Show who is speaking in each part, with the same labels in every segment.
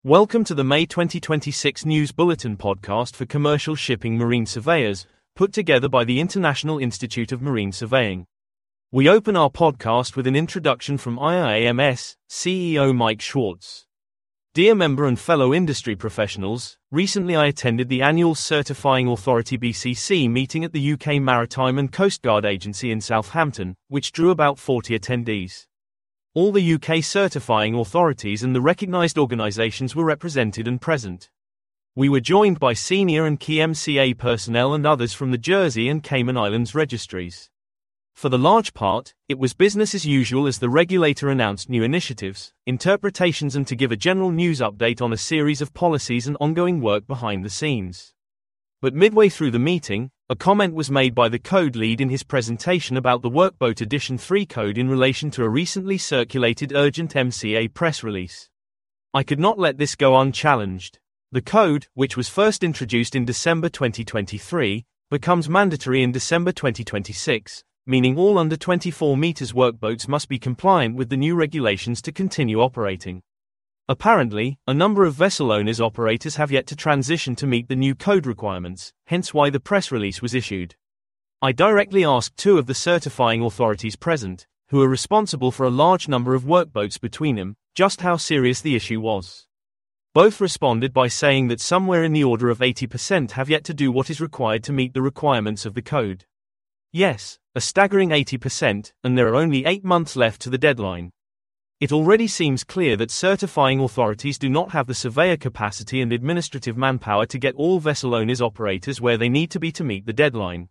Speaker 1: Welcome to the May 2026 News Bulletin podcast for commercial shipping marine surveyors, put together by the International Institute of Marine Surveying. We open our podcast with an introduction from IIMS CEO Mike Schwartz. Dear member and fellow industry professionals, recently I attended the annual Certifying Authority BCC meeting at the UK Maritime and Coast Guard Agency in Southampton, which drew about 40 attendees. All the UK certifying authorities and the recognised organisations were represented and present. We were joined by senior and key MCA personnel and others from the Jersey and Cayman Islands registries. For the large part, it was business as usual as the regulator announced new initiatives, interpretations and to give a general news update on a series of policies and ongoing work behind the scenes. But midway through the meeting, a comment was made by the code lead in his presentation about the Workboat Edition 3 code in relation to a recently circulated urgent MCA press release. I could not let this go unchallenged. The code, which was first introduced in December 2023, becomes mandatory in December 2026, meaning all under 24 meters workboats must be compliant with the new regulations to continue operating. Apparently, a number of vessel owners operators have yet to transition to meet the new code requirements, hence why the press release was issued. I directly asked two of the certifying authorities present, who are responsible for a large number of workboats between them, just how serious the issue was. Both responded by saying that somewhere in the order of 80% have yet to do what is required to meet the requirements of the code. Yes, a staggering 80%, and there are only 8 months left to the deadline. It already seems clear that certifying authorities do not have the surveyor capacity and administrative manpower to get all vessel owners operators where they need to be to meet the deadline.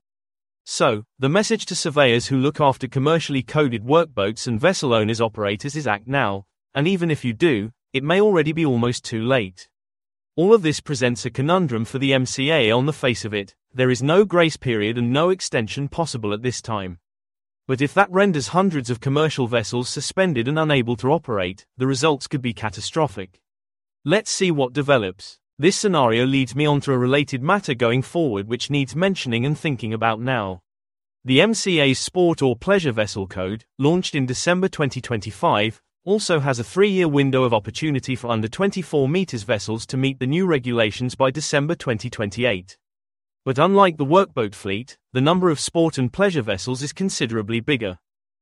Speaker 1: So, the message to surveyors who look after commercially coded workboats and vessel owners operators is act now, and even if you do, it may already be almost too late. All of this presents a conundrum for the MCA on the face of it. There is no grace period and no extension possible at this time. But if that renders hundreds of commercial vessels suspended and unable to operate, the results could be catastrophic. Let's see what develops. This scenario leads me on to a related matter going forward which needs mentioning and thinking about now. The MCA's Sport or Pleasure Vessel Code, launched in December 2025, also has a 3-year window of opportunity for under 24 meters vessels to meet the new regulations by December 2028. But unlike the workboat fleet, the number of sport and pleasure vessels is considerably bigger.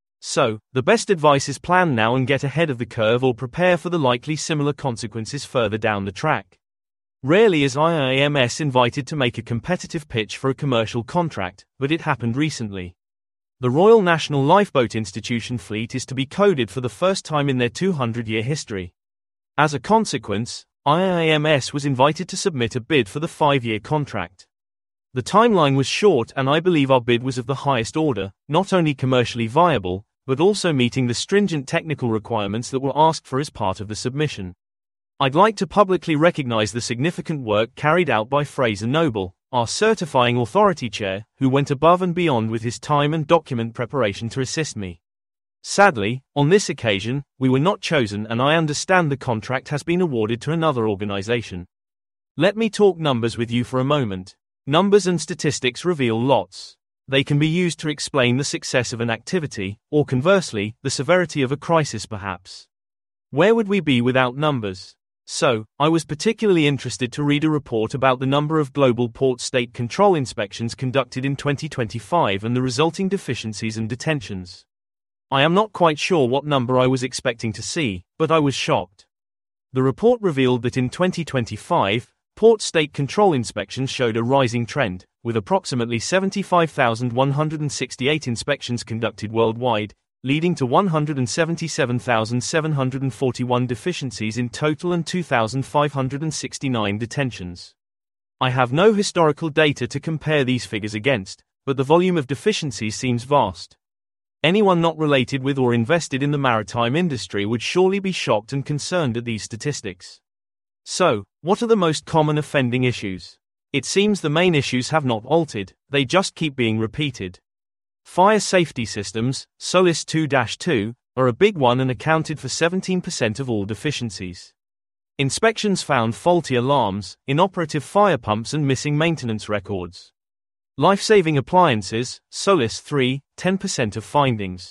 Speaker 1: So, the best advice is plan now and get ahead of the curve or prepare for the likely similar consequences further down the track. Rarely is IIMS invited to make a competitive pitch for a commercial contract, but it happened recently. The Royal National Lifeboat Institution fleet is to be coded for the first time in their 200-year history. As a consequence, IIMS was invited to submit a bid for the 5-year contract. The timeline was short and I believe our bid was of the highest order, not only commercially viable, but also meeting the stringent technical requirements that were asked for as part of the submission. I'd like to publicly recognize the significant work carried out by Fraser Noble, our certifying authority chair, who went above and beyond with his time and document preparation to assist me. Sadly, on this occasion, we were not chosen and I understand the contract has been awarded to another organization. Let me talk numbers with you for a moment. Numbers and statistics reveal lots. They can be used to explain the success of an activity, or conversely, the severity of a crisis perhaps. Where would we be without numbers? So, I was particularly interested to read a report about the number of global port state control inspections conducted in 2025 and the resulting deficiencies and detentions. I am not quite sure what number I was expecting to see, but I was shocked. The report revealed that in 2025, port state control inspections showed a rising trend, with approximately 75,168 inspections conducted worldwide, leading to 177,741 deficiencies in total and 2,569 detentions. I have no historical data to compare these figures against, but the volume of deficiencies seems vast. Anyone not related with or invested in the maritime industry would surely be shocked and concerned at these statistics. So, what are the most common offending issues? It seems the main issues have not altered, they just keep being repeated. Fire safety systems, SOLAS 2-2, are a big one and accounted for 17% of all deficiencies. Inspections found faulty alarms, inoperative fire pumps and missing maintenance records. Life-saving appliances, SOLAS 3, 10% of findings.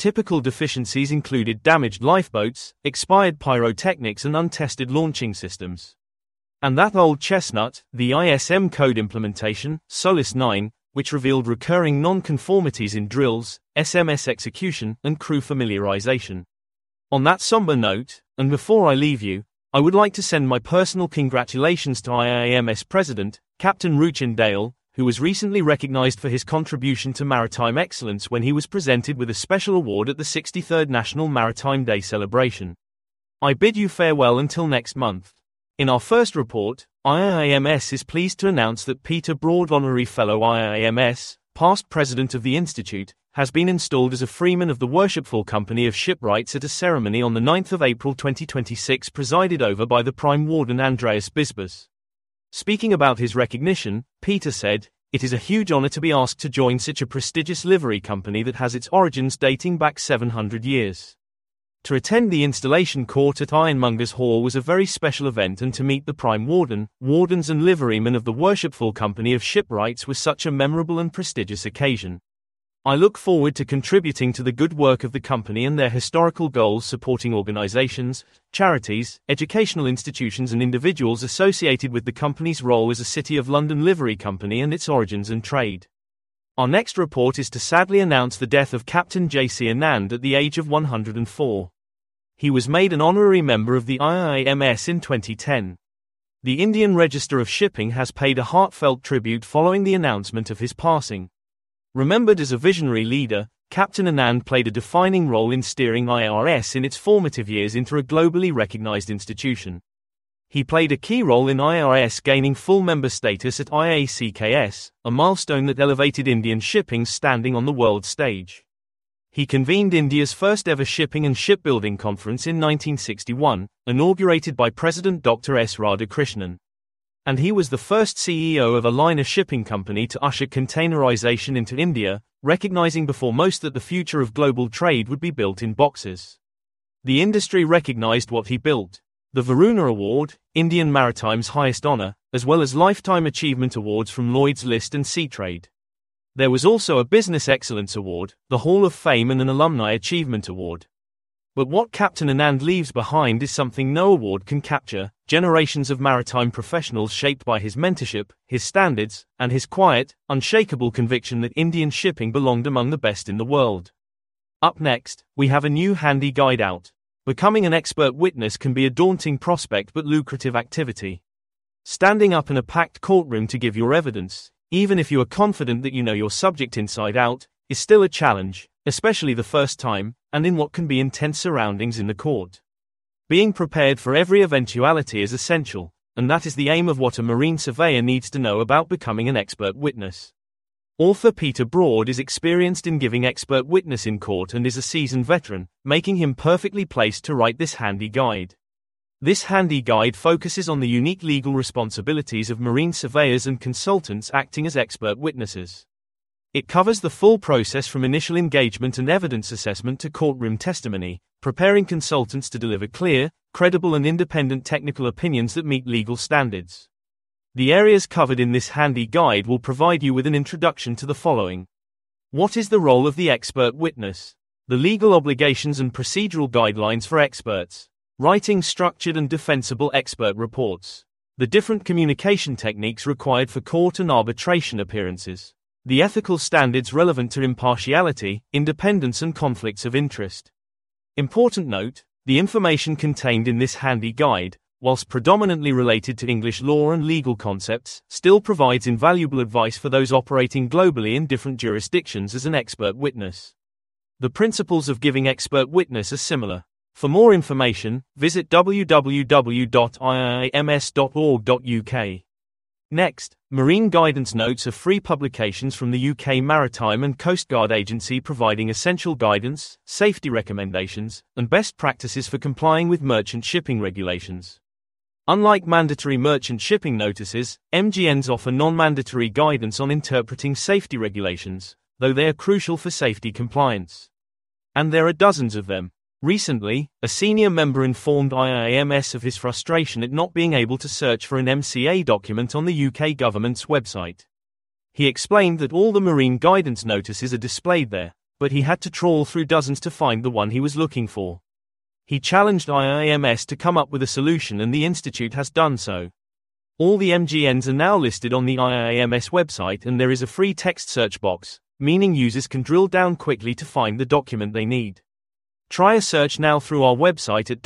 Speaker 1: Typical deficiencies included damaged lifeboats, expired pyrotechnics and untested launching systems. And that old chestnut, the ISM code implementation, SOLAS 9, which revealed recurring non-conformities in drills, SMS execution, and crew familiarization. On that somber note, and before I leave you, I would like to send my personal congratulations to IAMS President, Captain Ruchin Dale, who was recently recognized for his contribution to maritime excellence when he was presented with a special award at the 63rd National Maritime Day celebration. I bid you farewell until next month. In our first report, IAMS is pleased to announce that Peter Broad, Honorary Fellow IAMS, past President of the Institute, has been installed as a Freeman of the Worshipful Company of Shipwrights at a ceremony on the 9th of April 2026 presided over by the Prime Warden Andreas Bisbas. Speaking about his recognition, Peter said, "It is a huge honor to be asked to join such a prestigious livery company that has its origins dating back 700 years. To attend the installation court at Ironmongers Hall was a very special event, and to meet the Prime Warden, wardens and liverymen of the Worshipful Company of Shipwrights was such a memorable and prestigious occasion. I look forward to contributing to the good work of the company and their historical goals, supporting organizations, charities, educational institutions and individuals associated with the company's role as a City of London livery company and its origins and trade." Our next report is to sadly announce the death of Captain J.C. Anand at the age of 104. He was made an honorary member of the IAMS in 2010. The Indian Register of Shipping has paid a heartfelt tribute following the announcement of his passing. Remembered as a visionary leader, Captain Anand played a defining role in steering IRS in its formative years into a globally recognized institution. He played a key role in IRS gaining full member status at IACKS, a milestone that elevated Indian shipping's standing on the world stage. He convened India's first ever shipping and shipbuilding conference in 1961, inaugurated by President Dr. S. Radhakrishnan. And he was the first CEO of a liner shipping company to usher containerization into India, recognizing before most that the future of global trade would be built in boxes. The industry recognized what he built. The Varuna Award, Indian Maritime's highest honor, as well as Lifetime Achievement Awards from Lloyd's List and Seatrade. There was also a Business Excellence Award, the Hall of Fame and an Alumni Achievement Award. But what Captain Anand leaves behind is something no award can capture: generations of maritime professionals shaped by his mentorship, his standards, and his quiet, unshakable conviction that Indian shipping belonged among the best in the world. Up next, we have a new handy guide out. Becoming an expert witness can be a daunting prospect but lucrative activity. Standing up in a packed courtroom to give your evidence, even if you are confident that you know your subject inside out, is still a challenge, especially the first time, and in what can be intense surroundings in the court. Being prepared for every eventuality is essential, and that is the aim of what a marine surveyor needs to know about becoming an expert witness. Author Peter Broad is experienced in giving expert witness in court and is a seasoned veteran, making him perfectly placed to write this handy guide. This handy guide focuses on the unique legal responsibilities of marine surveyors and consultants acting as expert witnesses. It covers the full process from initial engagement and evidence assessment to courtroom testimony, preparing consultants to deliver clear, credible and independent technical opinions that meet legal standards. The areas covered in this handy guide will provide you with an introduction to the following. What is the role of the expert witness? The legal obligations and procedural guidelines for experts. Writing structured and defensible expert reports. The different communication techniques required for court and arbitration appearances. The ethical standards relevant to impartiality, independence and conflicts of interest. Important note, the information contained in this handy guide, whilst predominantly related to English law and legal concepts, still provides invaluable advice for those operating globally in different jurisdictions as an expert witness. The principles of giving expert witness are similar. For more information, visit www.iams.org.uk. Next, Marine Guidance Notes are free publications from the UK Maritime and Coast Guard Agency providing essential guidance, safety recommendations, and best practices for complying with merchant shipping regulations. Unlike mandatory merchant shipping notices, MGNs offer non-mandatory guidance on interpreting safety regulations, though they are crucial for safety compliance. And there are dozens of them. Recently, a senior member informed IAMS of his frustration at not being able to search for an MCA document on the UK government's website. He explained that all the marine guidance notices are displayed there, but he had to trawl through dozens to find the one he was looking for. He challenged IIMS to come up with a solution, and the Institute has done so. All the MGNs are now listed on the IIMS website, and there is a free text search box, meaning users can drill down quickly to find the document they need. Try a search now through our website at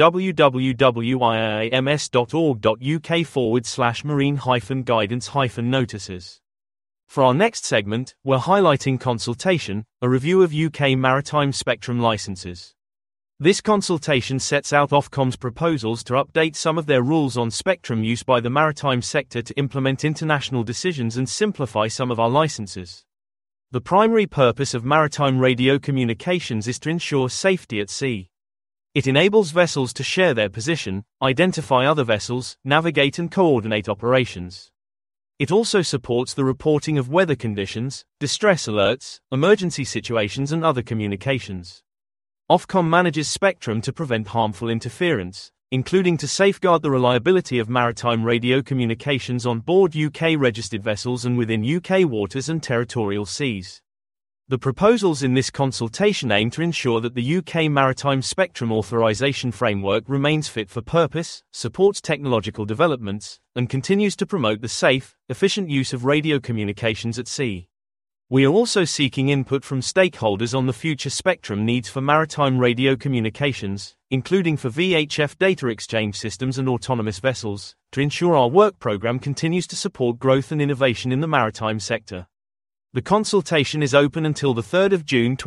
Speaker 1: www.iims.org.uk/marine-guidance-notices. For our next segment, we're highlighting consultation, a review of UK maritime spectrum licenses. This consultation sets out Ofcom's proposals to update some of their rules on spectrum use by the maritime sector to implement international decisions and simplify some of our licenses. The primary purpose of maritime radio communications is to ensure safety at sea. It enables vessels to share their position, identify other vessels, navigate and coordinate operations. It also supports the reporting of weather conditions, distress alerts, emergency situations and other communications. Ofcom manages spectrum to prevent harmful interference, including to safeguard the reliability of maritime radio communications on board UK-registered vessels and within UK waters and territorial seas. The proposals in this consultation aim to ensure that the UK Maritime Spectrum Authorisation Framework remains fit for purpose, supports technological developments, and continues to promote the safe, efficient use of radio communications at sea. We are also seeking input from stakeholders on the future spectrum needs for maritime radio communications, including for VHF data exchange systems and autonomous vessels, to ensure our work programme continues to support growth and innovation in the maritime sector. The consultation is open until the 3rd of June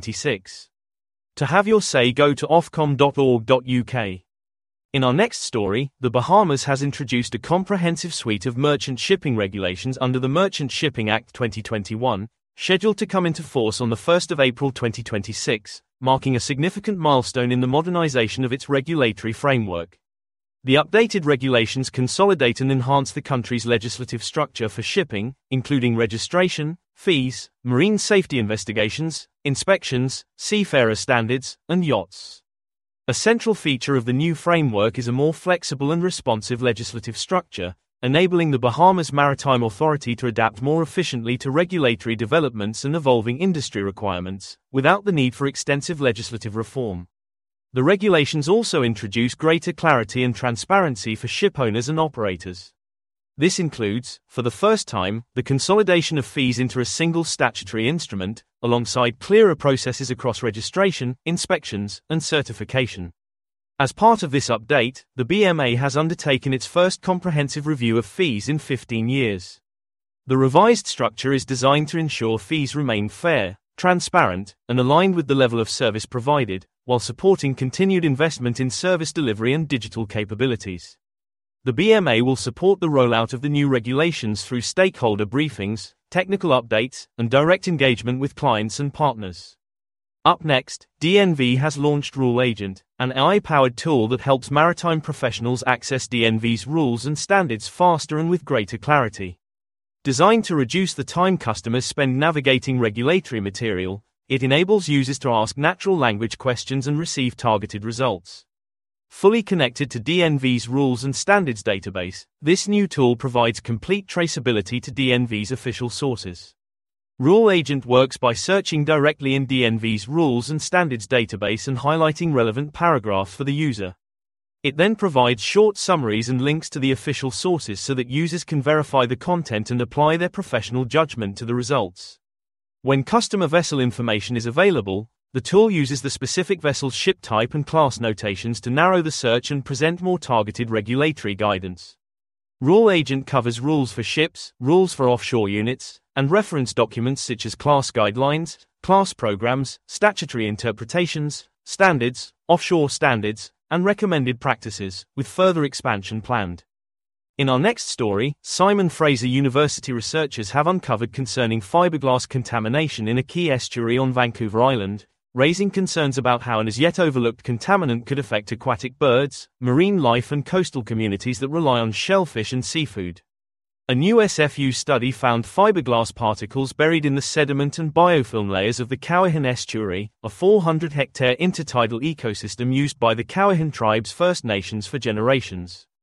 Speaker 1: 2026. To have your say, go to ofcom.org.uk. In our next story, the Bahamas has introduced a comprehensive suite of merchant shipping regulations under the Merchant Shipping Act 2021, scheduled to come into force on the 1st of April 2026, marking a significant milestone in the modernization of its regulatory framework. The updated regulations consolidate and enhance the country's legislative structure for shipping, including registration, fees, marine safety investigations, inspections, seafarer standards, and yachts. A central feature of the new framework is a more flexible and responsive legislative structure, enabling the Bahamas Maritime Authority to adapt more efficiently to regulatory developments and evolving industry requirements, without the need for extensive legislative reform. The regulations also introduce greater clarity and transparency for shipowners and operators. This includes, for the first time, the consolidation of fees into a single statutory instrument, alongside clearer processes across registration, inspections, and certification. As part of this update, the BMA has undertaken its first comprehensive review of fees in 15 years. The revised structure is designed to ensure fees remain fair, transparent, and aligned with the level of service provided, while supporting continued investment in service delivery and digital capabilities. The BMA will support the rollout of the new regulations through stakeholder briefings, technical updates, and direct engagement with clients and partners. Up next, DNV has launched Rule Agent, an AI-powered tool that helps maritime professionals access DNV's rules and standards faster and with greater clarity. Designed to reduce the time customers spend navigating regulatory material, it enables users to ask natural language questions and receive targeted results. Fully connected to DNV's rules and standards database, this new tool provides complete traceability to DNV's official sources. Rule Agent works by searching directly in DNV's rules and standards database and highlighting relevant paragraphs for the user. It then provides short summaries and links to the official sources so that users can verify the content and apply their professional judgment to the results. When customer vessel information is available, the tool uses the specific vessel's ship type and class notations to narrow the search and present more targeted regulatory guidance. Rule Agent covers rules for ships, rules for offshore units, and reference documents such as class guidelines, class programs, statutory interpretations, standards, offshore standards, and recommended practices, with further expansion planned. In our next story, Simon Fraser University researchers have uncovered concerning fiberglass contamination in a key estuary on Vancouver Island, raising concerns about how an as-yet overlooked contaminant could affect aquatic birds, marine life and coastal communities that rely on shellfish and seafood. A new SFU study found fiberglass particles buried in the sediment and biofilm layers of the Cowichan Estuary, a 400-hectare intertidal ecosystem used by the Cowichan Tribe's First Nations for generations.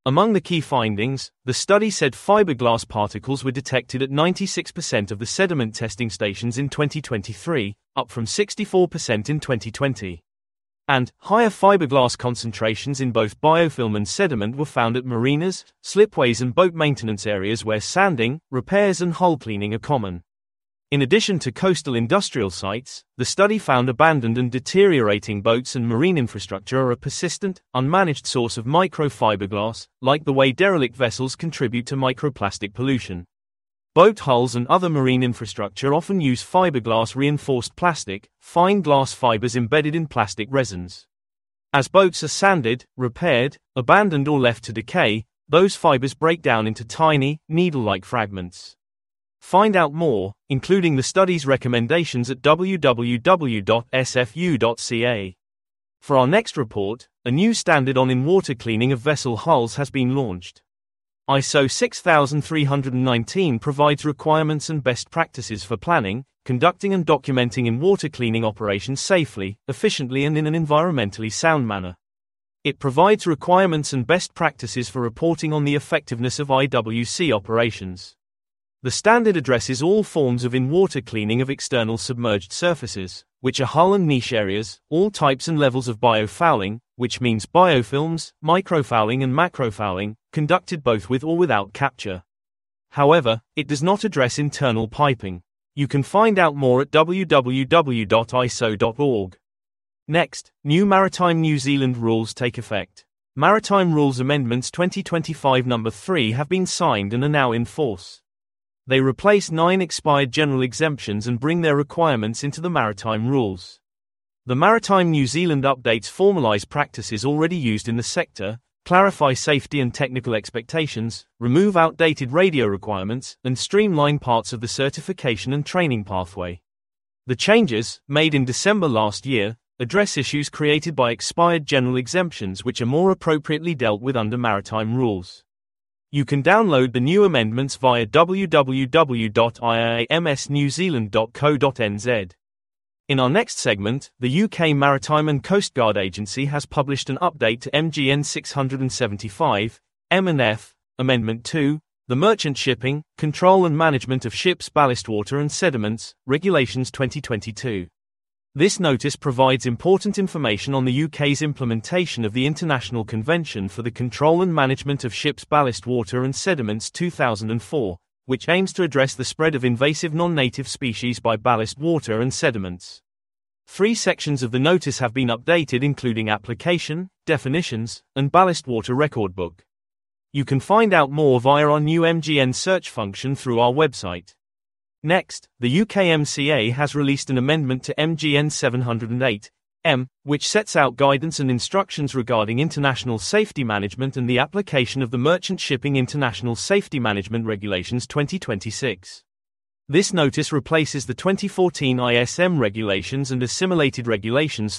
Speaker 1: Among the key findings, the study said fiberglass particles were detected at 96% of the sediment testing stations in 2023, up from 64% in 2020. And higher fiberglass concentrations in both biofilm and sediment were found at marinas, slipways and boat maintenance areas where sanding, repairs and hull cleaning are common. In addition to coastal industrial sites, the study found abandoned and deteriorating boats and marine infrastructure are a persistent, unmanaged source of microfiberglass, like the way derelict vessels contribute to microplastic pollution. Boat hulls and other marine infrastructure often use fiberglass reinforced plastic, fine glass fibers embedded in plastic resins. As boats are sanded, repaired, abandoned or left to decay, those fibers break down into tiny, needle-like fragments. Find out more, including the study's recommendations at www.sfu.ca. For our next report, a new standard on in-water cleaning of vessel hulls has been launched. ISO 6319 provides requirements and best practices for planning, conducting and documenting in-water cleaning operations safely, efficiently and in an environmentally sound manner. It provides requirements and best practices for reporting on the effectiveness of IWC operations. The standard addresses all forms of in-water cleaning of external submerged surfaces, which are hull and niche areas, all types and levels of biofouling, which means biofilms, microfouling and macrofouling, conducted both with or without capture. However, it does not address internal piping. You can find out more at www.iso.org. Next, new Maritime New Zealand rules take effect. Maritime Rules Amendments 2025 No. 3 have been signed and are now in force. They replace 9 expired general exemptions and bring their requirements into the Maritime Rules. The Maritime New Zealand updates formalise practices already used in the sector, clarify safety and technical expectations, remove outdated radio requirements, and streamline parts of the certification and training pathway. The changes, made in December last year, address issues created by expired general exemptions which are more appropriately dealt with under Maritime Rules. You can download the new amendments via www.iamsnewzealand.co.nz. In our next segment, the UK Maritime and Coast Guard Agency has published an update to MGN 675, M&F, Amendment 2, the Merchant Shipping, Control and Management of Ships' Ballast Water and Sediments, Regulations 2022. This notice provides important information on the UK's implementation of the International Convention for the Control and Management of Ships' Ballast Water and Sediments 2004, which aims to address the spread of invasive non-native species by ballast water and sediments. 3 sections of the notice have been updated, including application, definitions, and ballast water record book. You can find out more via our new MGN search function through our website. Next, the UKMCA has released an amendment to MGN 708, M, which sets out guidance and instructions regarding international safety management and the application of the Merchant Shipping International Safety Management Regulations 2026. This notice replaces the 2014 ISM regulations and assimilated regulations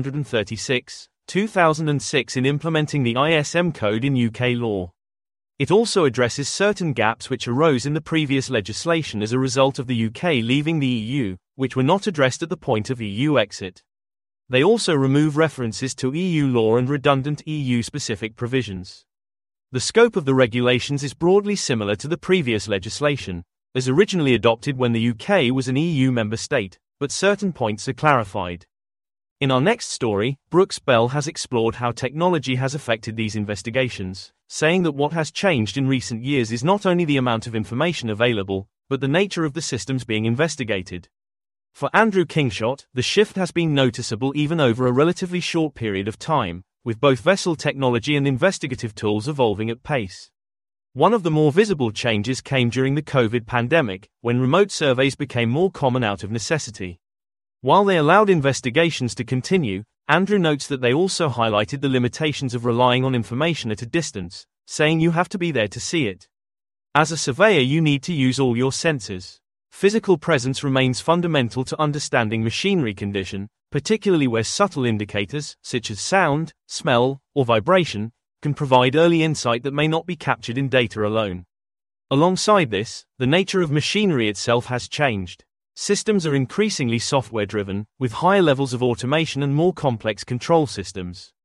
Speaker 1: 336, 2006 in implementing the ISM code in UK law. It also addresses certain gaps which arose in the previous legislation as a result of the UK leaving the EU, which were not addressed at the point of EU exit. They also remove references to EU law and redundant EU-specific provisions. The scope of the regulations is broadly similar to the previous legislation, as originally adopted when the UK was an EU member state, but certain points are clarified. In our next story, Brooks Bell has explored how technology has affected these investigations, saying that what has changed in recent years is not only the amount of information available, but the nature of the systems being investigated. For Andrew Kingshott, the shift has been noticeable even over a relatively short period of time, with both vessel technology and investigative tools evolving at pace. One of the more visible changes came during the COVID pandemic, when remote surveys became more common out of necessity. While they allowed investigations to continue, Andrew notes that they also highlighted the limitations of relying on information at a distance, saying you have to be there to see it. As a surveyor, you need to use all your senses. Physical presence remains fundamental to understanding machinery condition, particularly where subtle indicators, such as sound, smell, or vibration, can provide early insight that may not be captured in data alone. Alongside this, the nature of machinery itself has changed. Systems are increasingly software-driven, with higher levels of automation and more complex control systems.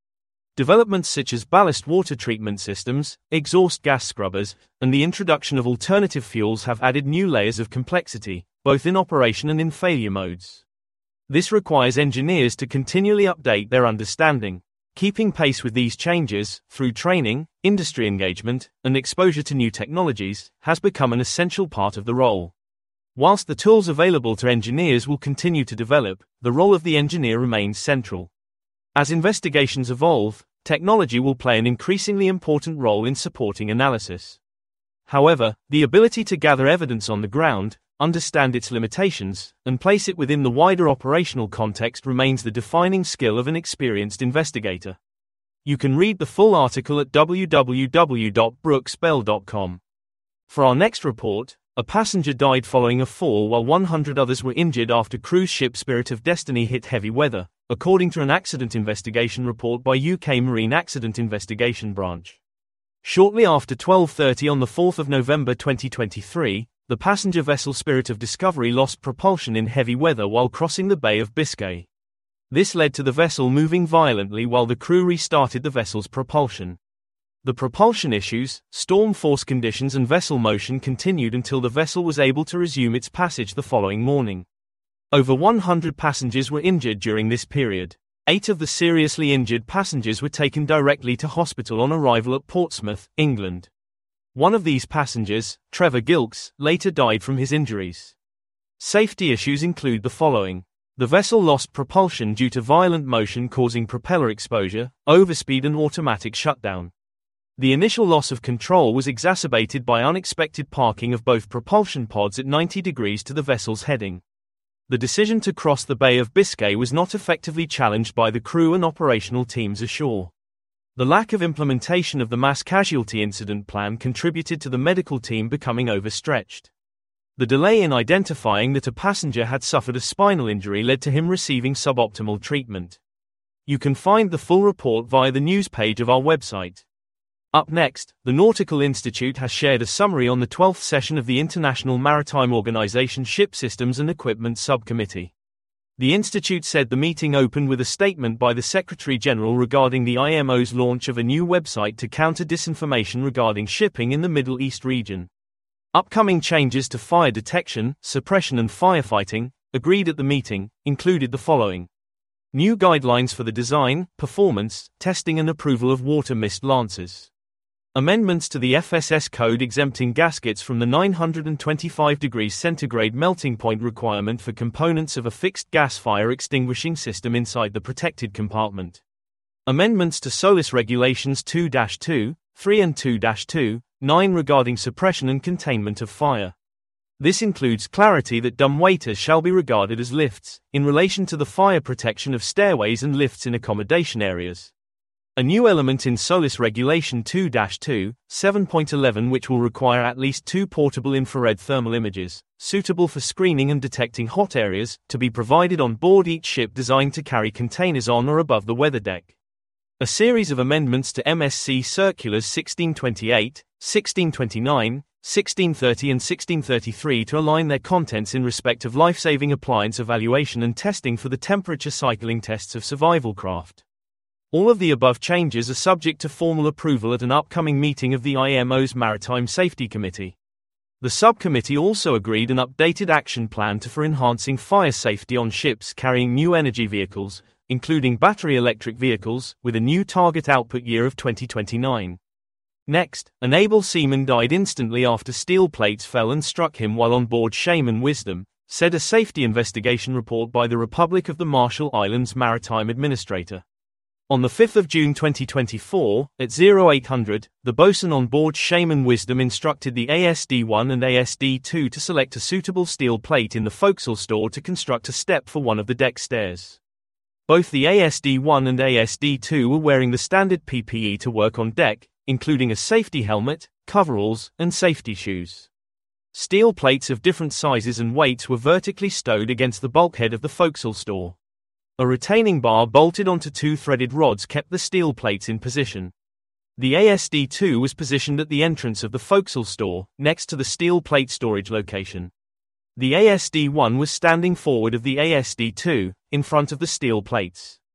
Speaker 1: Developments such as ballast water treatment systems, exhaust gas scrubbers, and the introduction of alternative fuels have added new layers of complexity, both in operation and in failure modes. This requires engineers to continually update their understanding. Keeping pace with these changes, through training, industry engagement, and exposure to new technologies, has become an essential part of the role. Whilst the tools available to engineers will continue to develop, the role of the engineer remains central. As investigations evolve, technology will play an increasingly important role in supporting analysis. However, the ability to gather evidence on the ground, understand its limitations, and place it within the wider operational context remains the defining skill of an experienced investigator. You can read the full article at www.brooksbell.com. For our next report, a passenger died following a fall while 100 others were injured after cruise ship Spirit of Destiny hit heavy weather, according to an accident investigation report by UK Marine Accident Investigation Branch. Shortly after 12:30 on the 4th of November 2023, the passenger vessel Spirit of Discovery lost propulsion in heavy weather while crossing the Bay of Biscay. This led to the vessel moving violently while the crew restarted the vessel's propulsion. The propulsion issues, storm force conditions and vessel motion continued until the vessel was able to resume its passage the following morning. Over 100 passengers were injured during this period. 8 of the seriously injured passengers were taken directly to hospital on arrival at Portsmouth, England. One of these passengers, Trevor Gilkes, later died from his injuries. Safety issues include the following. The vessel lost propulsion due to violent motion causing propeller exposure, overspeed and automatic shutdown. The initial loss of control was exacerbated by unexpected parking of both propulsion pods at 90 degrees to the vessel's heading. The decision to cross the Bay of Biscay was not effectively challenged by the crew and operational teams ashore. The lack of implementation of the mass casualty incident plan contributed to the medical team becoming overstretched. The delay in identifying that a passenger had suffered a spinal injury led to him receiving suboptimal treatment. You can find the full report via the news page of our website. Up next, the Nautical Institute has shared a summary on the 12th session of the International Maritime Organization Ship Systems and Equipment Subcommittee. The Institute said the meeting opened with a statement by the Secretary-General regarding the IMO's launch of a new website to counter disinformation regarding shipping in the Middle East region. Upcoming changes to fire detection, suppression and firefighting, agreed at the meeting, included the following. New guidelines for the design, performance, testing and approval of water mist lancers. Amendments to the FSS code exempting gaskets from the 925 degrees centigrade melting point requirement for components of a fixed gas fire extinguishing system inside the protected compartment. Amendments to SOLAS Regulations 2-2, 3 and 2-2, 9 regarding suppression and containment of fire. This includes clarity that dumbwaiters shall be regarded as lifts, in relation to the fire protection of stairways and lifts in accommodation areas. A new element in SOLAS Regulation 2-2, 7.11 which will require at least 2 portable infrared thermal images, suitable for screening and detecting hot areas, to be provided on board each ship designed to carry containers on or above the weather deck. A series of amendments to MSC Circulars 1628, 1629, 1630 and 1633 to align their contents in respect of life-saving appliance evaluation and testing for the temperature cycling tests of survival craft. All of the above changes are subject to formal approval at an upcoming meeting of the IMO's Maritime Safety Committee. The subcommittee also agreed an updated action plan for enhancing fire safety on ships carrying new energy vehicles, including battery electric vehicles, with a new target output year of 2029. Next, an able seaman died instantly after steel plates fell and struck him while on board Shaman Wisdom, said a safety investigation report by the Republic of the Marshall Islands Maritime Administrator. On the 5th of June 2024, at 0800, the bosun on board Shaman Wisdom instructed the ASD-1 and ASD-2 to select a suitable steel plate in the forecastle store to construct a step for one of the deck stairs. Both the ASD-1 and ASD-2 were wearing the standard PPE to work on deck, including a safety helmet, coveralls, and safety shoes. Steel plates of different sizes and weights were vertically stowed against the bulkhead of the forecastle store. A retaining bar bolted onto 2 threaded rods kept the steel plates in position. The ASD-2 was positioned at the entrance of the forecastle store, next to the steel plate storage location. The ASD-1 was standing forward of the ASD-2, in front of the steel plates.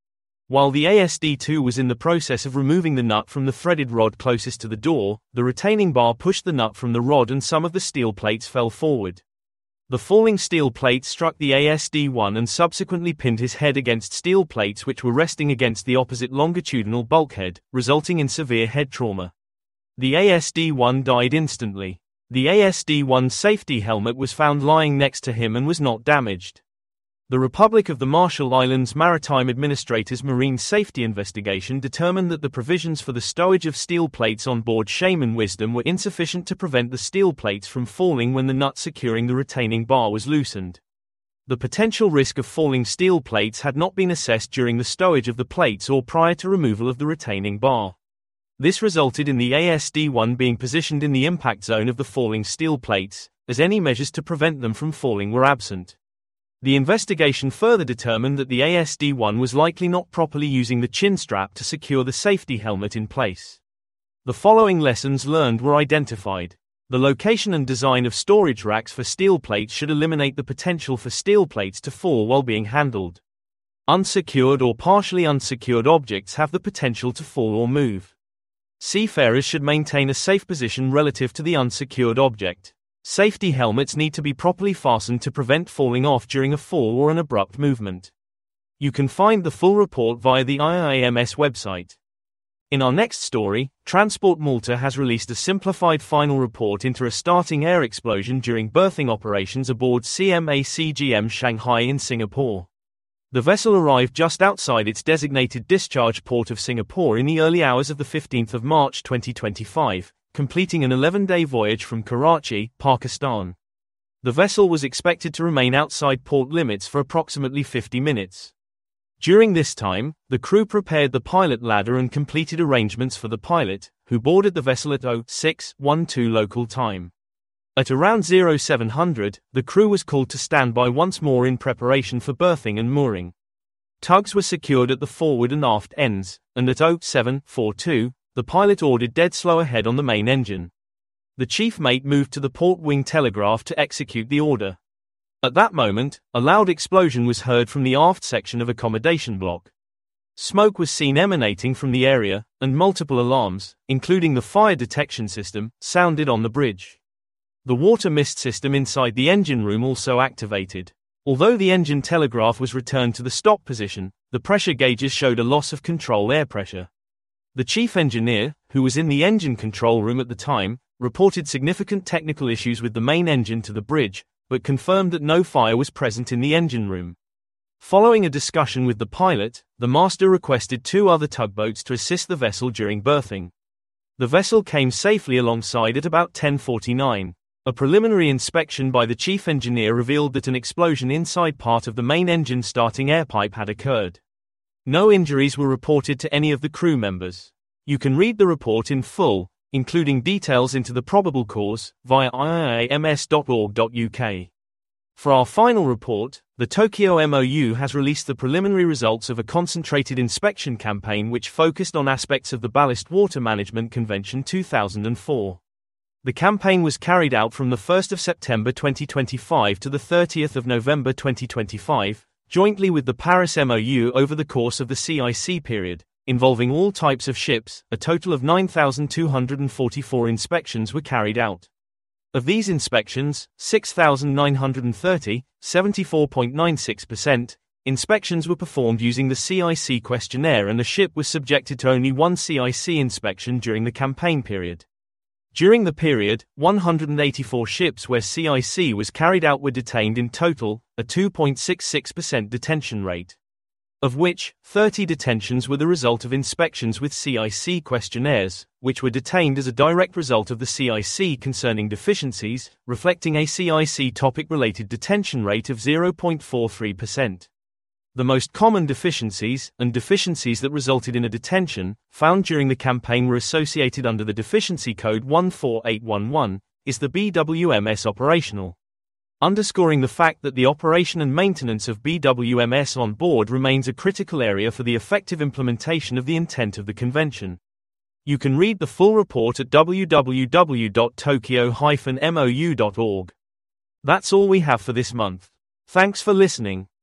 Speaker 1: While the ASD-2 was in the process of removing the nut from the threaded rod closest to the door, the retaining bar pushed the nut from the rod and some of the steel plates fell forward. The falling steel plate struck the ASD-1 and subsequently pinned his head against steel plates which were resting against the opposite longitudinal bulkhead, resulting in severe head trauma. The ASD-1 died instantly. The ASD-1's safety helmet was found lying next to him and was not damaged. The Republic of the Marshall Islands Maritime Administrator's marine safety investigation determined that the provisions for the stowage of steel plates on board Shaman Wisdom were insufficient to prevent the steel plates from falling when the nut securing the retaining bar was loosened. The potential risk of falling steel plates had not been assessed during the stowage of the plates or prior to removal of the retaining bar. This resulted in the ASD-1 being positioned in the impact zone of the falling steel plates, as any measures to prevent them from falling were absent. The investigation further determined that the ASD-1 was likely not properly using the chin strap to secure the safety helmet in place. The following lessons learned were identified. The location and design of storage racks for steel plates should eliminate the potential for steel plates to fall while being handled. Unsecured or partially unsecured objects have the potential to fall or move. Seafarers should maintain a safe position relative to the unsecured object. Safety helmets need to be properly fastened to prevent falling off during a fall or an abrupt movement. You can find the full report via the IIMS website. In our next story, Transport Malta has released a simplified final report into a starting air explosion during berthing operations aboard CMA CGM Shanghai in Singapore. The vessel arrived just outside its designated discharge port of Singapore in the early hours of the 15th of March 2025. Completing an 11-day voyage from Karachi, Pakistan. The vessel was expected to remain outside port limits for approximately 50 minutes. During this time, the crew prepared the pilot ladder and completed arrangements for the pilot, who boarded the vessel at 06:12 local time. At around 0700, the crew was called to standby once more in preparation for berthing and mooring. Tugs were secured at the forward and aft ends, and at 0742, the pilot ordered dead slow ahead on the main engine. The chief mate moved to the port wing telegraph to execute the order. At that moment, a loud explosion was heard from the aft section of accommodation block. Smoke was seen emanating from the area, and multiple alarms, including the fire detection system, sounded on the bridge. The water mist system inside the engine room also activated. Although the engine telegraph was returned to the stop position, the pressure gauges showed a loss of control air pressure. The chief engineer, who was in the engine control room at the time, reported significant technical issues with the main engine to the bridge, but confirmed that no fire was present in the engine room. Following a discussion with the pilot, the master requested 2 other tugboats to assist the vessel during berthing. The vessel came safely alongside at about 10:49. A preliminary inspection by the chief engineer revealed that an explosion inside part of the main engine starting air pipe had occurred. No injuries were reported to any of the crew members. You can read the report in full, including details into the probable cause, via iims.org.uk. For our final report, the Tokyo MOU has released the preliminary results of a concentrated inspection campaign which focused on aspects of the Ballast Water Management Convention 2004. The campaign was carried out from the 1st of September 2025 to the 30th of November 2025, jointly with the Paris MOU over the course of the CIC period, involving all types of ships. A total of 9,244 inspections were carried out. Of these inspections, 6,930, 74.96%, inspections were performed using the CIC questionnaire, and the ship was subjected to only one CIC inspection during the campaign period. During the period, 184 ships where CIC was carried out were detained in total, a 2.66% detention rate. Of which, 30 detentions were the result of inspections with CIC questionnaires, which were detained as a direct result of the CIC concerning deficiencies, reflecting a CIC topic-related detention rate of 0.43%. The most common deficiencies, and deficiencies that resulted in a detention, found during the campaign were associated under the Deficiency Code 14811, is the BWMS operational. Underscoring the fact that the operation and maintenance of BWMS on board remains a critical area for the effective implementation of the intent of the Convention. You can read the full report at www.tokyo-mou.org. That's all we have for this month. Thanks for listening.